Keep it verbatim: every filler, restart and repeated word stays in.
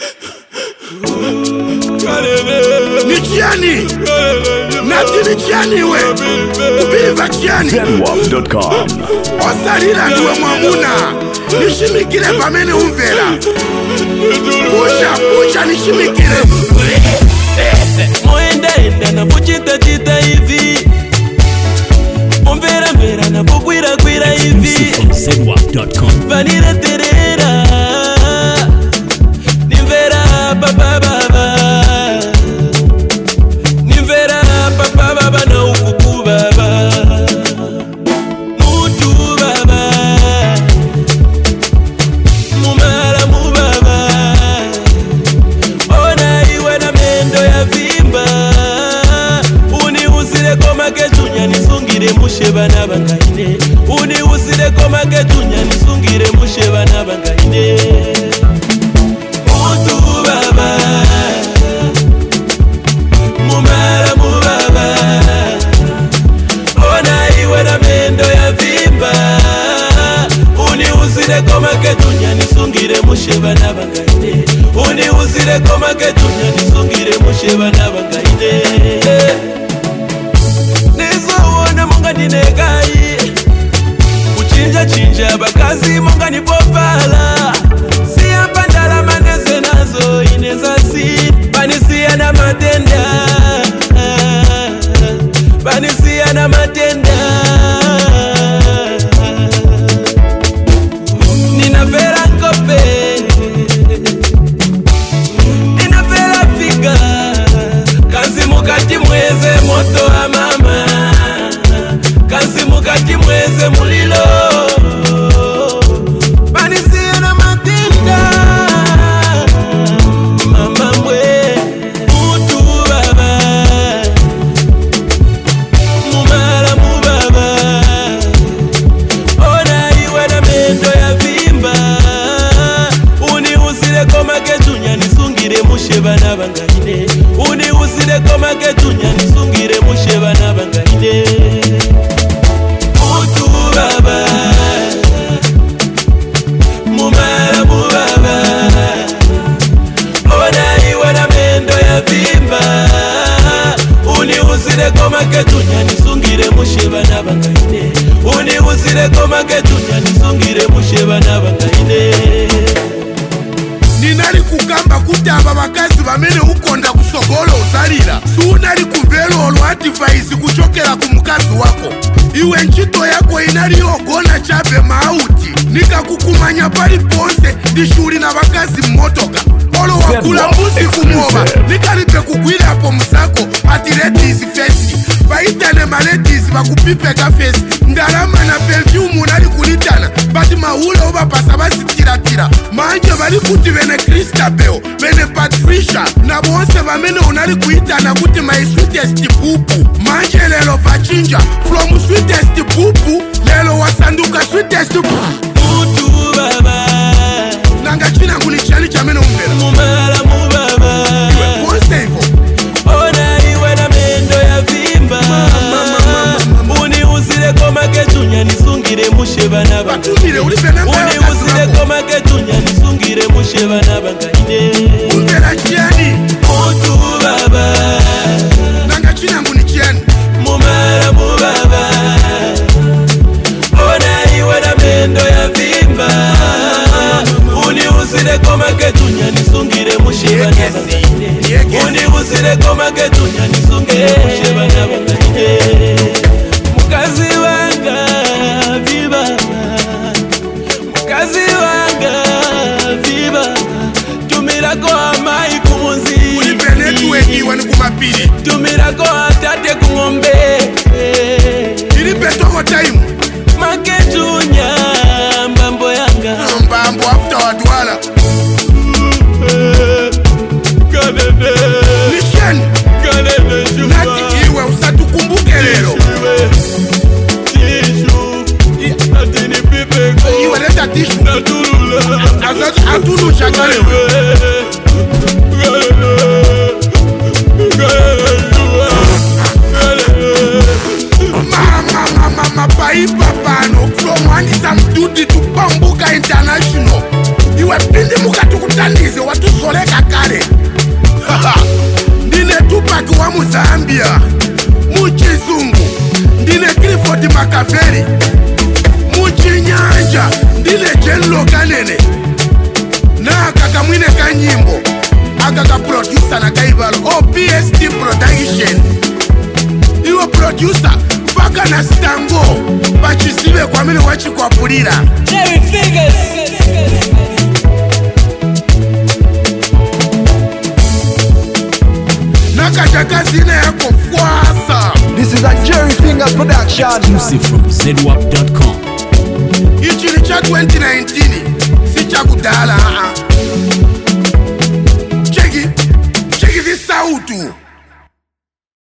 Nichiani Nati Nichiani we Kubiva Chiani Zenwap dot com Osalila ndiwe mwamuna Nishimikile pamene umvera Pusha, pusha nishimikile Moenda enda na puchita chita hivi Umvera mvera na pukwira kwira hivi Zenwap dot com Vanira terera Nimvera papa baba Nimvera papa baba na ukuku baba Mutu baba Mumara mu baba Ona iwe na mendo ya vimba Uni usire koma ketunya nisungire musheba na bangaine Uni usire koma ketunya nisungire musheba na bangaine Mutu baba Mumara mu baba Ona iwe na mendo ya vimba Uni usire koma ketunya nisungire musheba na bangaine Uni usire koma ketunya nisungire musheba na bangaine Nizoona munga ninegai Uchinja chinja bakazi munga nipofala Siya pandala maneze nazo ineza si Panisia na matenda Panisia na matenda Nina vera kope Nina vera figa Kazi mukati mweze moto wa mama Kazi mukati mweze mulilo Panisia na matenda Mama mwe Mutu baba Mumara mu baba Ona iwe na mendo ya vimba Uni usire koma ketunya nisungire musheba na bangaine Uni usire koma ketunya nisungire musheba na bangaine Mutu baba Mumara mu baba Ona iwe na mendo ya vimba Uni usire koma ketunya nisungire musheba na bangaine Uni usire koma ketunya nisungire musheba na bangaine Ninali kugamba kuti aba bakazi bamene ukonda kusogolo usalira Sunali kumvelo olu advice kuchokera ku mukazi wako Iwe nchito yako inali yogona chabe mauti Nikakukumanya pali ponse ndishuli na bakazi mmotoka Olo wakula mbuzi kumoba Nikalipe kugwile hapo msako ati ladies festi Baitane ma ladies bakupipeka festi Ndalama na perfume unali kulitana Bati mahula uba pasa basi tira tira Manje bali kuti bene Christabel Bene Patricia Na bonse bamene unali kuitana kuti my sweetest pupu Manje lelo fachinja From sweetest pupu Lelo wasanduka sweetest pupu Mutu baba Nanga china nguni chani chamene umvela Mumara mu baba Iwe bonse hivyo Ona iwe na mendo ya vimba Uni usire koma ketunya nisungire musheba na Batumile uli bene mbela Uni usire koma ketunya nisungire musheba na bangaine Umvela chiani Mutu baba Nanga china nguni chiani Mumara mu baba Ona iwe na mendo ya vimba Uni usire koma ketunya nisungire musheba na bangaine Uni usire koma ketunya nisungire musheba na bangaine Mukazi wanga viva Mukazi wanga viva Tumirako amai kumunzi Uli bene tuwe iwe ni kumapili Tumirako atate kungombe Ili betoko time Maketunya mbambo yanga Mbambo after wadwala Kadebe Nishani Kadebe shuka Nati iwe usatukumbuke lelo Tishu Natini pipeko Iwe leta tishu Naturula Azati atulu shakalewe Mama mama mama pai papano From one is a kale ndine Tupac wa Muzambia. Muchizungu ndine Clifford Makaveli. Muchinyanja ndine Jenlo Kanene. Na kakamwine kanyimbo akaka producer na kaibalo O P S T Production. Iwo producer Faka na Stango bachisibe kwa mene wachi kwa pulira Jerry Fingers. Nakachakazine yako fuasa. This is a Jerry Fingers production. Exclusive from Z W A P dot com. Ichi ni cha twenty nineteen. Si cha kudala. Cheki, cheki this sautu.